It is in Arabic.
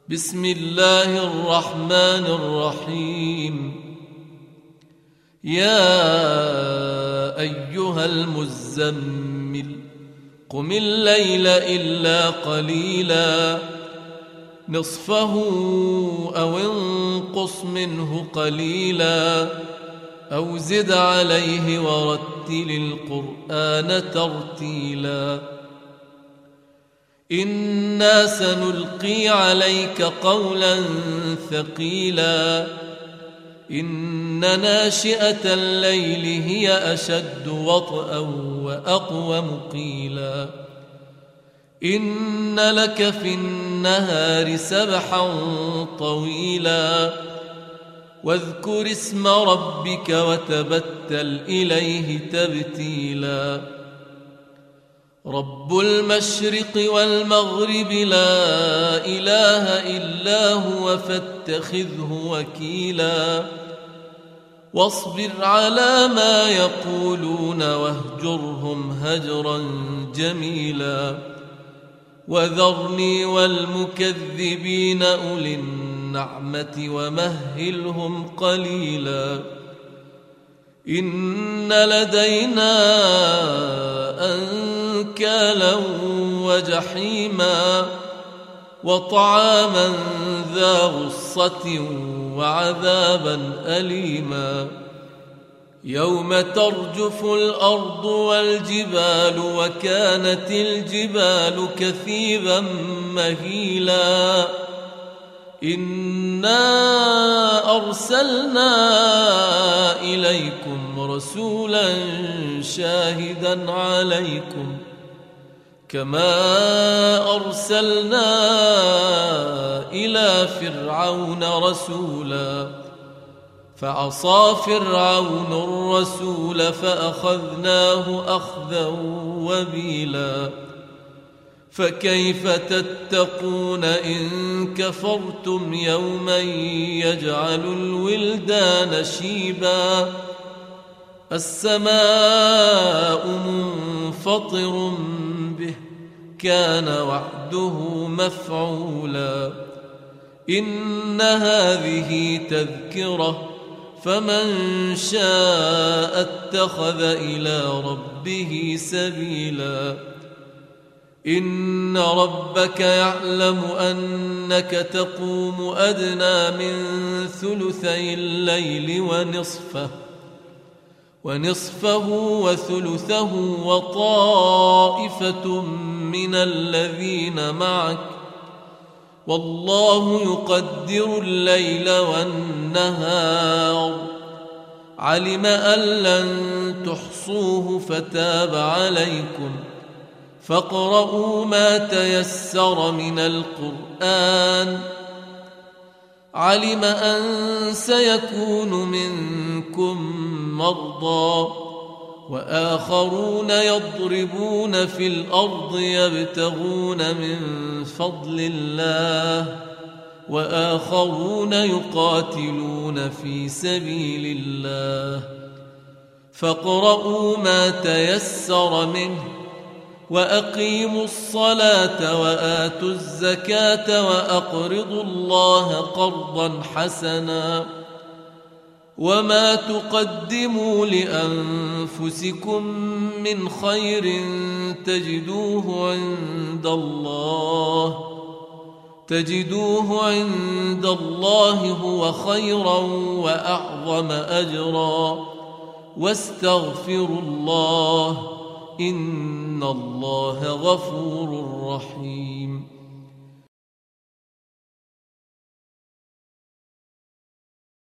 بسم الله الرحمن الرحيم. يا أيها المزمل قم الليل إلا قليلا نصفه أو انقص منه قليلا أو زد عليه ورتل القرآن ترتيلا. إنا سنلقي عليك قولا ثقيلا إن ناشئة الليل هي أشد وطئا وأقوم قيلا. إن لك في النهار سبحا طويلا واذكر اسم ربك وتبتل إليه تبتيلا. رب المشرق والمغرب لا إله إلا هو فاتخذه وكيلا. واصبر على ما يقولون واهجرهم هجرا جميلا. وذرني والمكذبين أولي النعمة ومهلهم قليلا. إن لدينا أنكالا وجحيما وطعاما ذا غصة وعذابا أليما. يوم ترجف الأرض والجبال وكانت الجبال كثيبا مهيلا. إنا أرسلنا إليكم رسولا شاهدا عليكم كما أرسلنا إلى فرعون رسولا فعصى فرعون الرسول فأخذناه أخذا وبيلا. فكيف تتقون إن كفرتم يوما يجعل الولدان شيبا. السماء منفطر به كان وعده مفعولا. إن هذه تذكرة فمن شاء اتخذ إلى ربه سبيلا. إن ربك يعلم أنك تقوم أدنى من ثلثي الليل ونصفه وثلثه وطائفة من الذين معك والله يقدر الليل والنهار. علم أن لن تحصوه فتاب عليكم فاقرؤوا ما تيسر من القرآن. علم أن سيكون منكم مرضى وآخرون يضربون في الأرض يبتغون من فضل الله وآخرون يقاتلون في سبيل الله. فاقرؤوا ما تيسر منه وأقيموا الصلاة وآتوا الزكاة وأقرضوا الله قرضا حسنا. وما تقدموا لأنفسكم من خير تجدوه عند الله هو خيرا وأعظم أجرا. واستغفروا الله إن الله غفور رحيم.